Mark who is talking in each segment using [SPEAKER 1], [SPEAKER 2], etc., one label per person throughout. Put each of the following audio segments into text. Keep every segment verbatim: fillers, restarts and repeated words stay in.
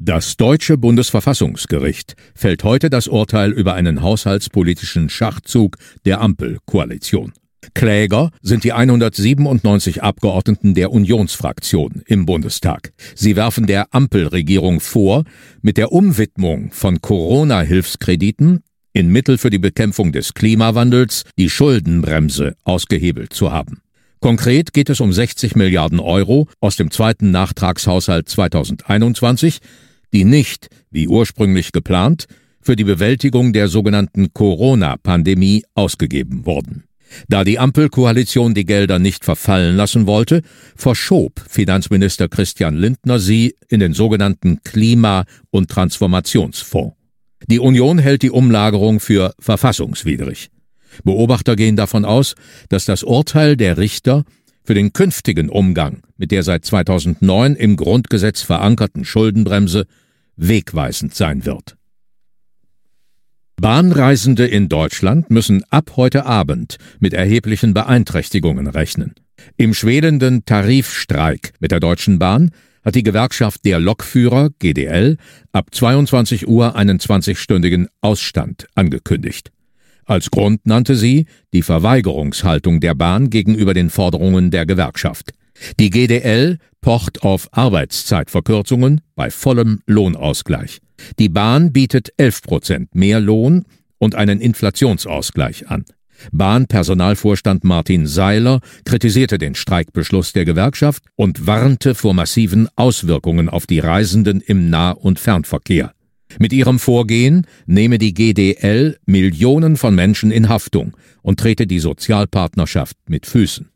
[SPEAKER 1] Das deutsche Bundesverfassungsgericht fällt heute das Urteil über einen haushaltspolitischen Schachzug der Ampelkoalition. Kläger sind die hundertsiebenundneunzig Abgeordneten der Unionsfraktion im Bundestag. Sie werfen der Ampelregierung vor, mit der Umwidmung von Corona-Hilfskrediten in Mittel für die Bekämpfung des Klimawandels die Schuldenbremse ausgehebelt zu haben. Konkret geht es um sechzig Milliarden Euro aus dem zweiten Nachtragshaushalt zweitausendeinundzwanzig, die nicht, wie ursprünglich geplant, für die Bewältigung der sogenannten Corona-Pandemie ausgegeben wurden. Da die Ampelkoalition die Gelder nicht verfallen lassen wollte, verschob Finanzminister Christian Lindner sie in den sogenannten Klima- und Transformationsfonds. Die Union hält die Umlagerung für verfassungswidrig. Beobachter gehen davon aus, dass das Urteil der Richter für den künftigen Umgang mit der seit zweitausendneun im Grundgesetz verankerten Schuldenbremse wegweisend sein wird. Bahnreisende in Deutschland müssen ab heute Abend mit erheblichen Beeinträchtigungen rechnen. Im schwelenden Tarifstreik mit der Deutschen Bahn hat die Gewerkschaft der Lokführer G D L ab zweiundzwanzig Uhr einen zwanzigstündigen Ausstand angekündigt. Als Grund nannte sie die Verweigerungshaltung der Bahn gegenüber den Forderungen der Gewerkschaft. Die G D L pocht auf Arbeitszeitverkürzungen bei vollem Lohnausgleich. Die Bahn bietet elf Prozent mehr Lohn und einen Inflationsausgleich an. Bahnpersonalvorstand Martin Seiler kritisierte den Streikbeschluss der Gewerkschaft und warnte vor massiven Auswirkungen auf die Reisenden im Nah- und Fernverkehr. Mit ihrem Vorgehen nehme die G D L Millionen von Menschen in Haftung und trete die Sozialpartnerschaft mit Füßen.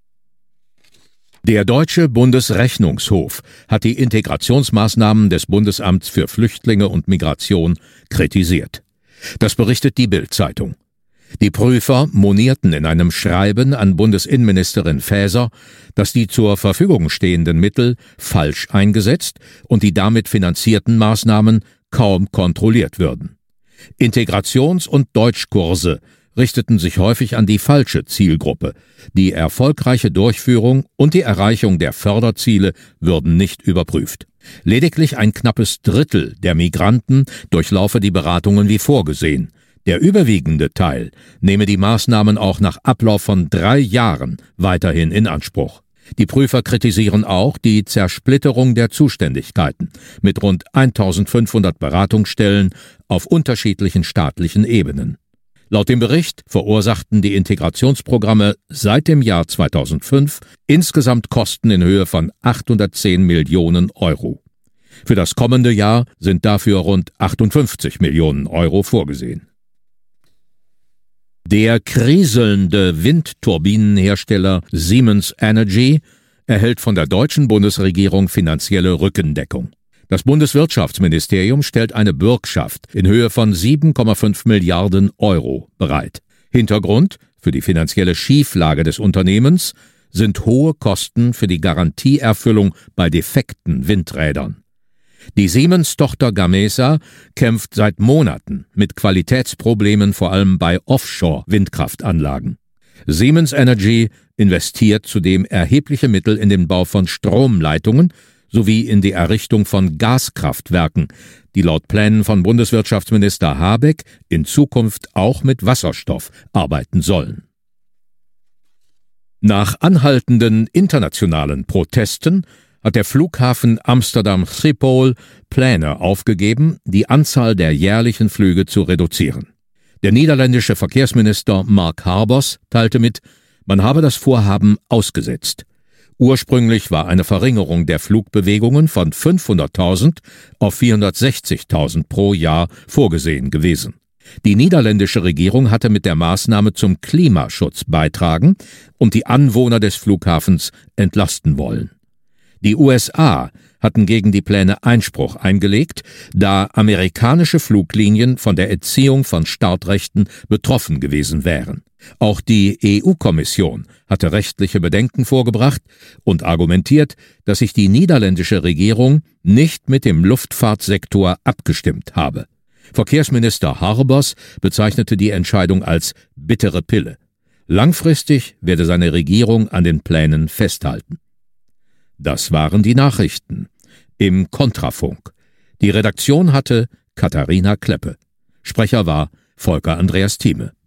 [SPEAKER 1] Der Deutsche Bundesrechnungshof hat die Integrationsmaßnahmen des Bundesamts für Flüchtlinge und Migration kritisiert. Das berichtet die Bild-Zeitung. Die Prüfer monierten in einem Schreiben an Bundesinnenministerin Faeser, dass die zur Verfügung stehenden Mittel falsch eingesetzt und die damit finanzierten Maßnahmen kaum kontrolliert würden. Integrations- und Deutschkurse richteten sich häufig an die falsche Zielgruppe. Die erfolgreiche Durchführung und die Erreichung der Förderziele würden nicht überprüft. Lediglich ein knappes Drittel der Migranten durchlaufe die Beratungen wie vorgesehen. Der überwiegende Teil nehme die Maßnahmen auch nach Ablauf von drei Jahren weiterhin in Anspruch. Die Prüfer kritisieren auch die Zersplitterung der Zuständigkeiten mit rund eintausendfünfhundert Beratungsstellen auf unterschiedlichen staatlichen Ebenen. Laut dem Bericht verursachten die Integrationsprogramme seit dem Jahr zweitausendfünf insgesamt Kosten in Höhe von achthundertzehn Millionen Euro. Für das kommende Jahr sind dafür rund achtundfünfzig Millionen Euro vorgesehen. Der kriselnde Windturbinenhersteller Siemens Energy erhält von der deutschen Bundesregierung finanzielle Rückendeckung. Das Bundeswirtschaftsministerium stellt eine Bürgschaft in Höhe von sieben Komma fünf Milliarden Euro bereit. Hintergrund für die finanzielle Schieflage des Unternehmens sind hohe Kosten für die Garantieerfüllung bei defekten Windrädern. Die Siemens-Tochter Gamesa kämpft seit Monaten mit Qualitätsproblemen, vor allem bei Offshore-Windkraftanlagen. Siemens Energy investiert zudem erhebliche Mittel in den Bau von Stromleitungen sowie in die Errichtung von Gaskraftwerken, die laut Plänen von Bundeswirtschaftsminister Habeck in Zukunft auch mit Wasserstoff arbeiten sollen. Nach anhaltenden internationalen Protesten hat der Flughafen Amsterdam Schiphol Pläne aufgegeben, die Anzahl der jährlichen Flüge zu reduzieren. Der niederländische Verkehrsminister Mark Harbers teilte mit, man habe das Vorhaben ausgesetzt. Ursprünglich war eine Verringerung der Flugbewegungen von fünfhunderttausend auf vierhundertsechzigtausend pro Jahr vorgesehen gewesen. Die niederländische Regierung hatte mit der Maßnahme zum Klimaschutz beitragen und die Anwohner des Flughafens entlasten wollen. Die U S A hatten gegen die Pläne Einspruch eingelegt, da amerikanische Fluglinien von der Entziehung von Startrechten betroffen gewesen wären. Auch die E U-Kommission hatte rechtliche Bedenken vorgebracht und argumentiert, dass sich die niederländische Regierung nicht mit dem Luftfahrtsektor abgestimmt habe. Verkehrsminister Harbers bezeichnete die Entscheidung als bittere Pille. Langfristig werde seine Regierung an den Plänen festhalten. Das waren die Nachrichten im Kontrafunk. Die Redaktion hatte Katharina Kleppe. Sprecher war Volker Andreas Thieme.